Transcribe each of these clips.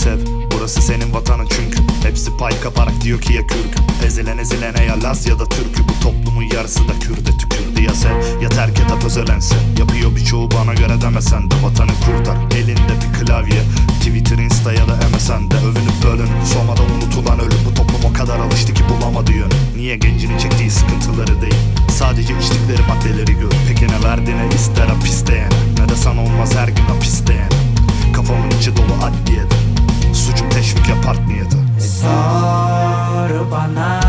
sev, burası senin vatanın çünkü. Hepsi pay kaparak diyor ki ya Kürk. Ezilen ezilene ya Laz ya da Türk'ü. Bu toplumun yarısı da Kürde tükürdü. Ya sev ya terk et at özelense. Yapıyor birçoğu bana göre demesen de. Vatanı kurtar elinde bir klavye, Twitter, Insta ya da MSN'de. Övünüp bölünüp sonradan unutulan ölüm. Bu toplum o kadar alıştı ki bulamadı yönü. Niye gencinin çektiği sıkıntıları değil, sadece içtikleri maddeleri gör. Peki ne verdiğine ister hapis diyene, ne de sana olmaz her gün hapis diyene. Kafamın içi dolu adliyede, suçum teşvik ya part niyeti. Sor bana,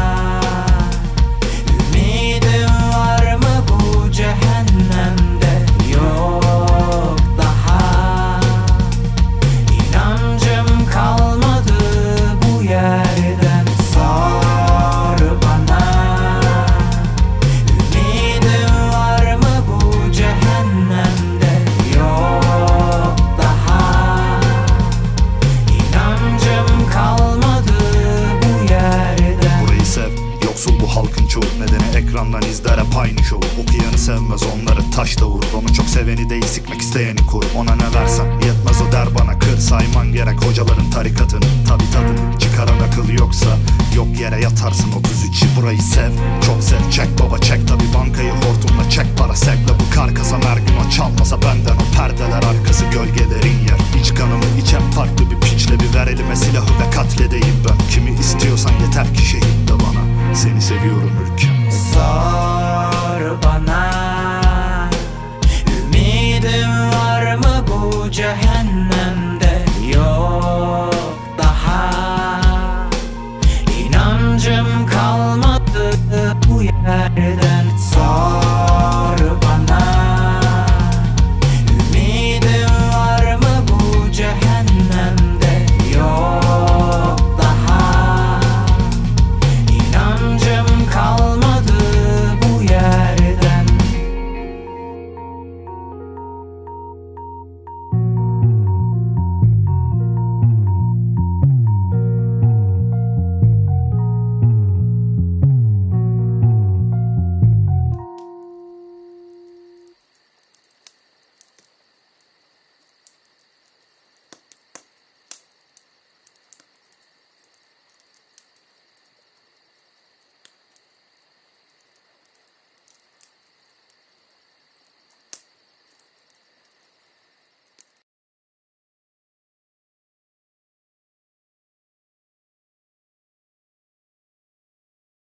ümidim var mı bu cehennemde? Yok daha, inancım kalmadı bu yerden. Sor bana, ümidim var mı bu cehennemde? Yok daha, inancım kalmadı bu yerden. Burayı sev, yoksul bu halkın çoğu. Nedeni ekrandan izler hep aynı şovu. Okuyanı sevmez onları taş da vurur. Onu çok seveni değil sikmek isteyeni kur. Ona ne versem yetmez o der bana kır. Sayman gerek hocaların tarikatını, tabi tadını çıkaran akıl yoksa yok yere yatarsın 33'i. Burayı sev, çok sev, çek baba çek. Tabi bankayı hortumla çek para sevle. Bu karkasa her gün o çalmasa benden. O perdeler arkası gölgelerin yer. İç kanımı içen farklı bir piçle. Bir ver elime silahı ve katledeyim ben. Kimi istiyorsan yeter ki şehit de bana. Seni seviyorum.